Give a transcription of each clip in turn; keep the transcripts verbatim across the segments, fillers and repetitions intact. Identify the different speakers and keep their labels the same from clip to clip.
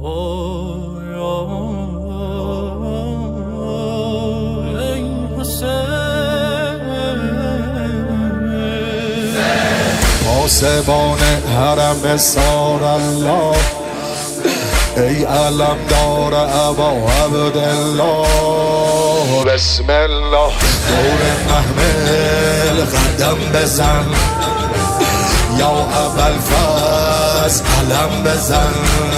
Speaker 1: پاسبان حرم سار الله، ای علم دار ابا عبدالله. بسم الله دور محمل قدم بزن، یا ابوالفضل علم بزن.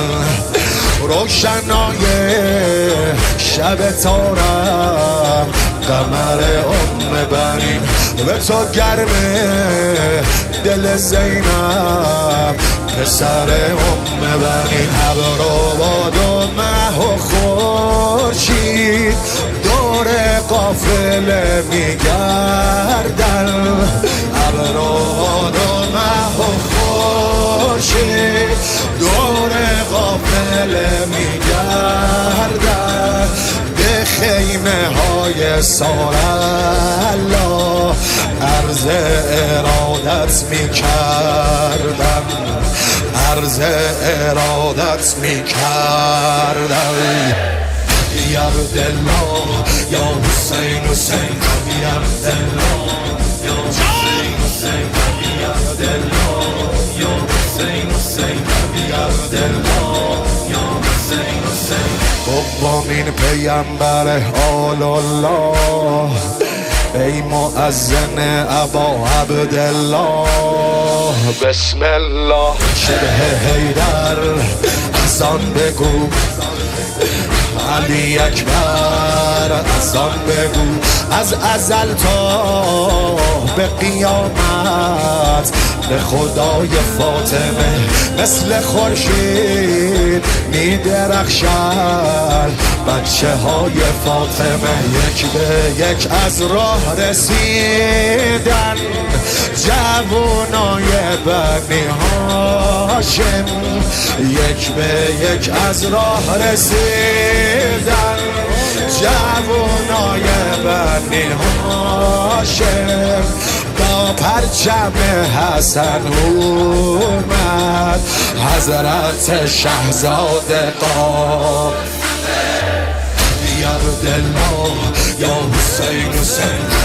Speaker 1: روشنای شب تارم قمر ام بنین، به تو گرمه دل زینب پسر ام بنین. ابر و باد و مه و خورشید دور قافله میگردن. ابر و باد و مه و خورشید دور قافله میگردن. به خیمه های سار الله عرض ارادت میکردم، عرض ارادت میکردم. یا عبدالله یا حسین حسین یا عبدالله یا حسین حسین یا عبدالله یا حسین حسین یا عبدالله یا حسین حسین. دومین پیامبر آل الله، ای مؤذن ابا عبدالله. بسم الله شبه حیدر اذان بگو، علی اکبر اذان بگو. از ازل تا به قیامت به خدای فاطمه مثل خورشید میدرخشن بچه های فاطمه. یک به یک از راه رسیدن جوانای بنی هاشم، یک به یک از راه رسیدن جوانای بنی هاشم. با پرچم حسن اومد حضرت شهزاده قام. یا عبدالله یا حسین حسین